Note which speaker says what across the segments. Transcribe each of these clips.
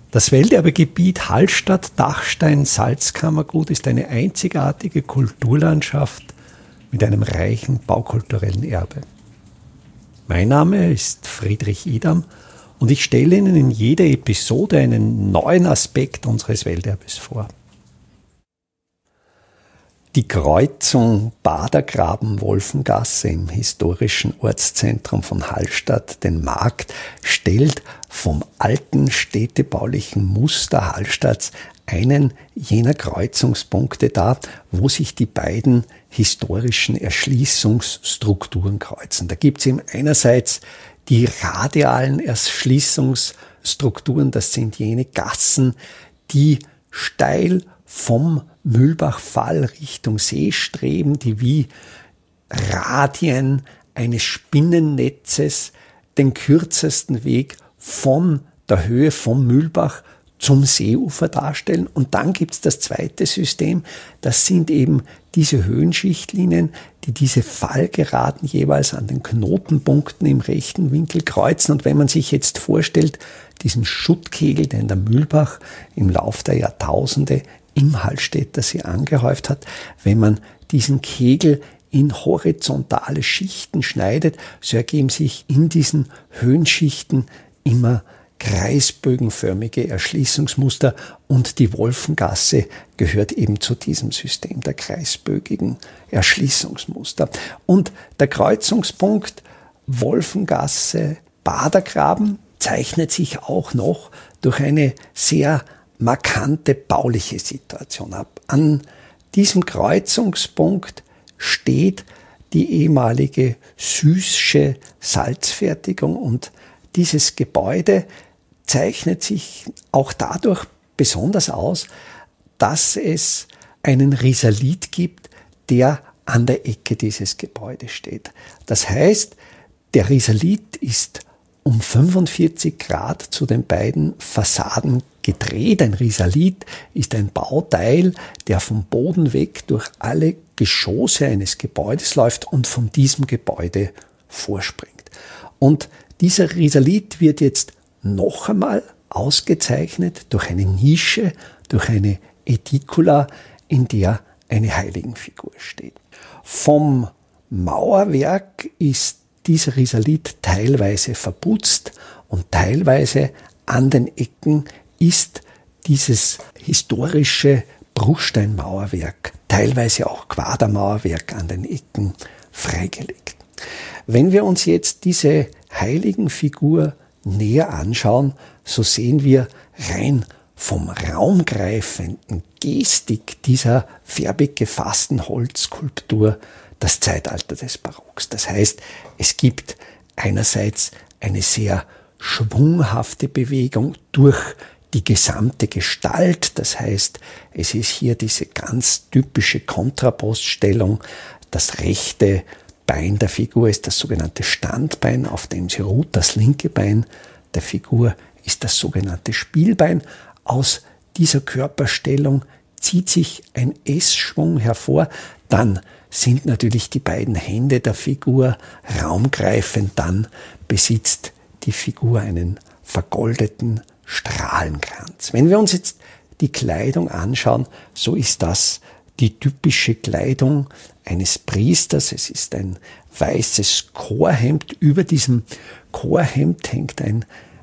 Speaker 1: Das Welterbegebiet Hallstatt-Dachstein-Salzkammergut ist eine einzigartige Kulturlandschaft mit einem reichen baukulturellen Erbe. Mein Name ist Friedrich Idam und ich stelle Ihnen in jeder Episode einen neuen Aspekt unseres Welterbes vor. Die Kreuzung Badergraben-Wolfengasse im historischen Ortszentrum von Hallstatt, den Markt, stellt vom alten städtebaulichen Muster Hallstatts einen jener Kreuzungspunkte dar, wo sich die beiden historischen Erschließungsstrukturen kreuzen. Da gibt es eben einerseits die radialen Erschließungsstrukturen, das sind jene Gassen, die steil vom Mühlbachfall Richtung See streben, die wie Radien eines Spinnennetzes den kürzesten Weg von der Höhe vom Mühlbach zum Seeufer darstellen. Und dann gibt es das zweite System, das sind eben diese Höhenschichtlinien, die diese Fallgeraden jeweils an den Knotenpunkten im rechten Winkel kreuzen. Und wenn man sich jetzt vorstellt, diesen Schuttkegel, den der Mühlbach im Lauf der Jahrtausende im Hallstätter See angehäuft hat, wenn man diesen Kegel in horizontale Schichten schneidet, so ergeben sich in diesen Höhenschichten immer kreisbögenförmige Erschließungsmuster und die Wolfengasse gehört eben zu diesem System der kreisbögigen Erschließungsmuster. Und der Kreuzungspunkt Wolfengasse-Badergraben zeichnet sich auch noch durch eine sehr markante bauliche Situation ab. An diesem Kreuzungspunkt steht die ehemalige Süßsche Salzfertigung und dieses Gebäude zeichnet sich auch dadurch besonders aus, dass es einen Risalit gibt, der an der Ecke dieses Gebäudes steht. Das heißt, der Risalit ist um 45 Grad zu den beiden Fassaden gedreht. Ein Risalit ist ein Bauteil, der vom Boden weg durch alle Geschosse eines Gebäudes läuft und von diesem Gebäude vorspringt. Und dieser Risalit wird jetzt noch einmal ausgezeichnet durch eine Nische, durch eine Ädikula, in der eine Heiligenfigur steht. Vom Mauerwerk ist dieser Risalit teilweise verputzt und teilweise an den Ecken ist dieses historische Bruchsteinmauerwerk, teilweise auch Quadermauerwerk an den Ecken freigelegt. Wenn wir uns jetzt diese Heiligenfigur näher anschauen, so sehen wir rein vom raumgreifenden Gestik dieser färbig gefassten Holzskulptur das Zeitalter des Barocks. Das heißt, es gibt einerseits eine sehr schwunghafte Bewegung durch die gesamte Gestalt. Das heißt, es ist hier diese ganz typische Kontrapoststellung. Das rechte Bein der Figur ist das sogenannte Standbein, auf dem sie ruht. Das linke Bein der Figur ist das sogenannte Spielbein. Aus dieser Körperstellung zieht sich ein S-Schwung hervor. Dann sind natürlich die beiden Hände der Figur raumgreifend. Dann besitzt die Figur einen vergoldeten Strahlenkranz. Wenn wir uns jetzt die Kleidung anschauen, so ist das die typische Kleidung eines Priesters. Es ist ein weißes Chorhemd. Über diesem Chorhemd hängt ein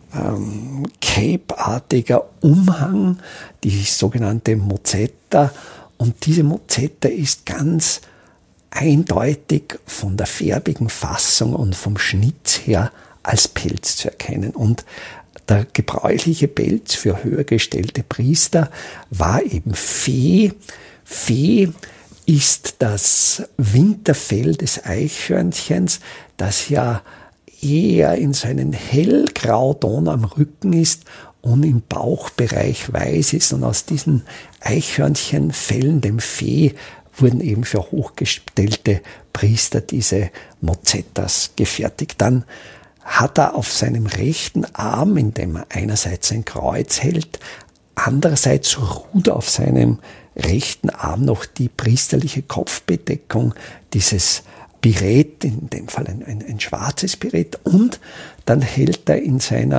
Speaker 1: Cape-artiger Umhang, die sogenannte Mozzetta. Und diese Mozzetta ist ganz eindeutig von der färbigen Fassung und vom Schnitt her als Pelz zu erkennen. Und der gebräuchliche Pelz für höher gestellte Priester war eben Veh. Veh ist das Winterfell des Eichhörnchens, das ja eher in so einem hellgrauton am Rücken ist und im Bauchbereich weiß ist. Und aus diesen Eichhörnchenfellen, dem Veh, wurden eben für hochgestellte Priester diese Mozzettas gefertigt. Dann hat er auf seinem rechten Arm, in dem er einerseits ein Kreuz hält, andererseits ruht auf seinem rechten Arm noch die priesterliche Kopfbedeckung, dieses Birett, in dem Fall ein schwarzes Birett, und dann hält er in seiner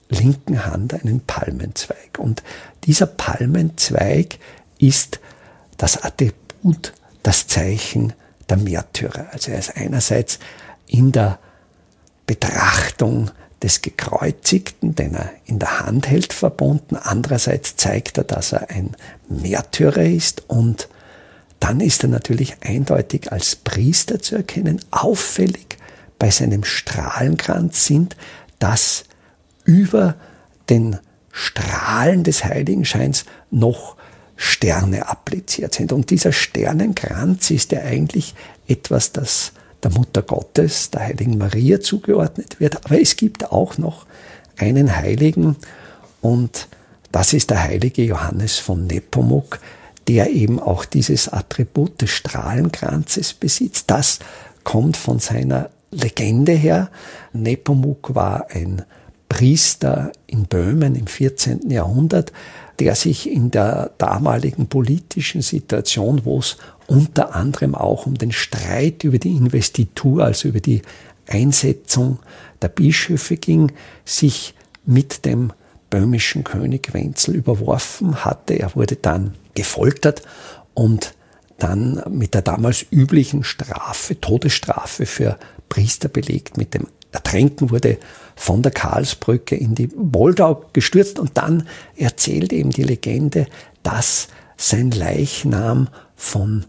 Speaker 1: linken Hand einen Palmenzweig. Und dieser Palmenzweig ist das Attribut, das Zeichen der Märtyrer. Also er ist einerseits in der Betrachtung des Gekreuzigten, den er in der Hand hält, verbunden. Andererseits zeigt er, dass er ein Märtyrer ist, und dann ist er natürlich eindeutig als Priester zu erkennen. Auffällig bei seinem Strahlenkranz sind, dass über den Strahlen des Heiligenscheins noch Sterne appliziert sind. Und dieser Sternenkranz ist ja eigentlich etwas, das der Mutter Gottes, der Heiligen Maria, zugeordnet wird. Aber es gibt auch noch einen Heiligen, und das ist der heilige Johannes von Nepomuk, der eben auch dieses Attribut des Strahlenkranzes besitzt. Das kommt von seiner Legende her. Nepomuk war ein Priester in Böhmen im 14. Jahrhundert, der sich in der damaligen politischen Situation, wo es unter anderem auch um den Streit über die Investitur, also über die Einsetzung der Bischöfe ging, sich mit dem böhmischen König Wenzel überworfen hatte. Er wurde dann gefoltert und dann mit der damals üblichen Strafe, Todesstrafe für Priester belegt, mit dem Ertränken, wurde von der Karlsbrücke in die Moldau gestürzt, und dann erzählt eben die Legende, dass sein Leichnam von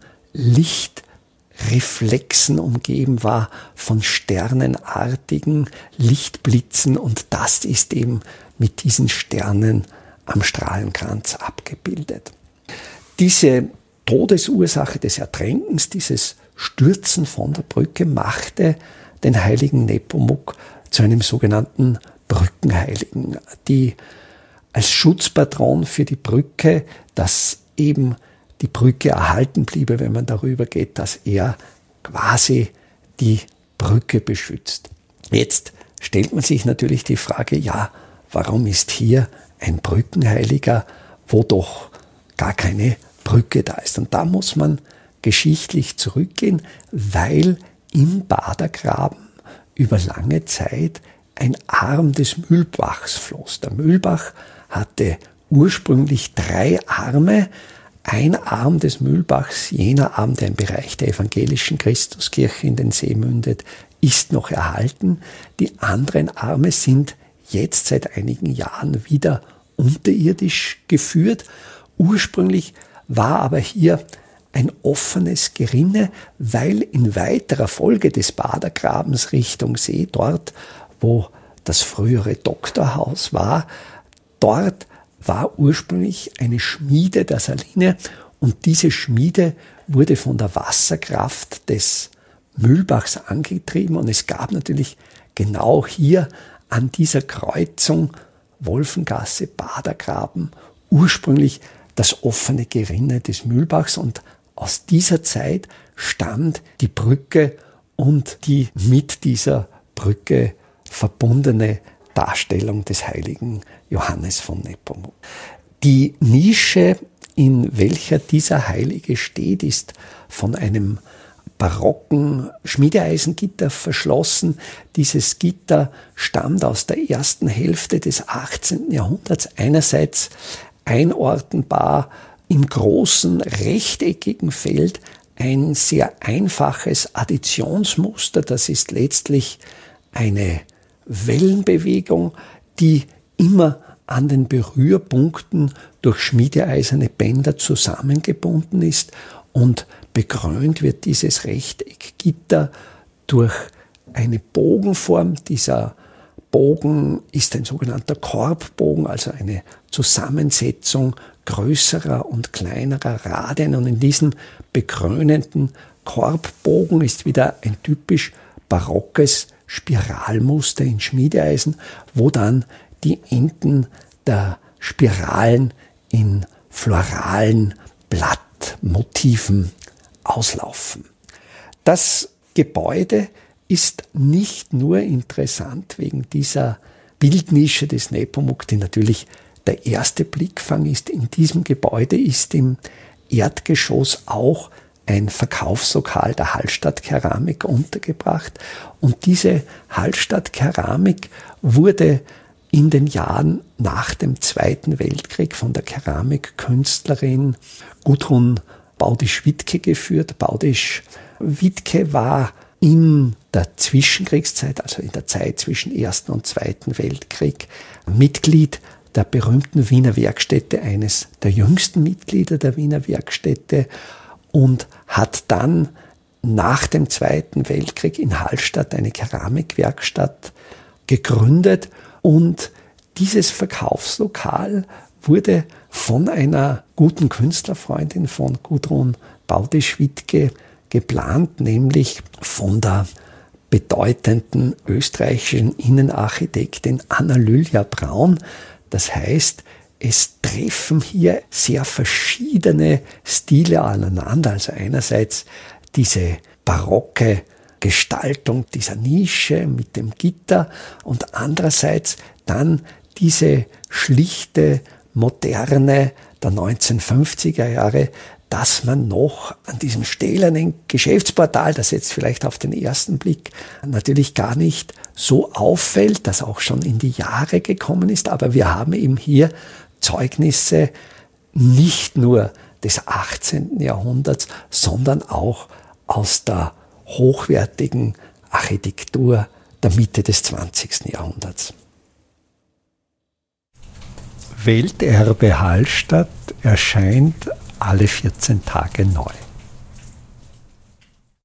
Speaker 1: Lichtreflexen umgeben war, von sternenartigen Lichtblitzen, und das ist eben mit diesen Sternen am Strahlenkranz abgebildet. Diese Todesursache des Ertränkens, dieses Stürzen von der Brücke, machte den heiligen Nepomuk zu einem sogenannten Brückenheiligen, die als Schutzpatron für die Brücke, dass eben die Brücke erhalten bliebe, wenn man darüber geht, dass er quasi die Brücke beschützt. Jetzt stellt man sich natürlich die Frage, ja, warum ist hier ein Brückenheiliger, wo doch gar keine Brücke da ist? Und da muss man geschichtlich zurückgehen, weil im Badergraben über lange Zeit ein Arm des Mühlbachs floss. Der Mühlbach hatte ursprünglich 3 Arme. Ein Arm des Mühlbachs, jener Arm, der im Bereich der evangelischen Christuskirche in den See mündet, ist noch erhalten. Die anderen Arme sind jetzt seit einigen Jahren wieder unterirdisch geführt. Ursprünglich war aber hier ein offenes Gerinne, weil in weiterer Folge des Badergrabens Richtung See, dort wo das frühere Doktorhaus war, dort war ursprünglich eine Schmiede der Saline, und diese Schmiede wurde von der Wasserkraft des Mühlbachs angetrieben, und es gab natürlich genau hier an dieser Kreuzung Wolfengasse, Badergraben ursprünglich das offene Gerinne des Mühlbachs, und aus dieser Zeit stammt die Brücke und die mit dieser Brücke verbundene Darstellung des heiligen Johannes von Nepomuk. Die Nische, in welcher dieser Heilige steht, ist von einem barocken Schmiedeeisengitter verschlossen. Dieses Gitter stammt aus der ersten Hälfte des 18. Jahrhunderts. Einerseits einordnbar im großen rechteckigen Feld ein sehr einfaches Additionsmuster. Das ist letztlich eine Wellenbewegung, die immer an den Berührpunkten durch schmiedeeiserne Bänder zusammengebunden ist, und bekrönt wird dieses Rechteckgitter durch eine Bogenform. Dieser Bogen ist ein sogenannter Korbbogen, also eine Zusammensetzung größerer und kleinerer Radien, und in diesem bekrönenden Korbbogen ist wieder ein typisch barockes Spiralmuster in Schmiedeeisen, wo dann die Enden der Spiralen in floralen Blattmotiven auslaufen. Das Gebäude ist nicht nur interessant wegen dieser Bildnische des Nepomuk, die natürlich der erste Blickfang ist. In diesem Gebäude ist im Erdgeschoss auch ein Verkaufslokal der Hallstatt Keramik untergebracht. Und diese Hallstatt Keramik wurde in den Jahren nach dem Zweiten Weltkrieg von der Keramikkünstlerin Gudrun Baudisch-Wittke geführt. Baudisch-Wittke war in der Zwischenkriegszeit, also in der Zeit zwischen Ersten und Zweiten Weltkrieg, Mitglied der berühmten Wiener Werkstätte, eines der jüngsten Mitglieder der Wiener Werkstätte, und hat dann nach dem Zweiten Weltkrieg in Hallstatt eine Keramikwerkstatt gegründet, und dieses Verkaufslokal wurde von einer guten Künstlerfreundin von Gudrun Baudisch-Wittke geplant, nämlich von der bedeutenden österreichischen Innenarchitektin Anna-Lylia Braun. Das heißt, es treffen hier sehr verschiedene Stile aneinander. Also einerseits diese barocke Gestaltung dieser Nische mit dem Gitter und andererseits dann diese schlichte, moderne der 1950er Jahre, dass man noch an diesem stählernen Geschäftsportal, das jetzt vielleicht auf den ersten Blick natürlich gar nicht so auffällt, das auch schon in die Jahre gekommen ist, aber wir haben eben hier Zeugnisse nicht nur des 18. Jahrhunderts, sondern auch aus der hochwertigen Architektur der Mitte des 20. Jahrhunderts. Welterbe Hallstatt erscheint alle 14 Tage neu.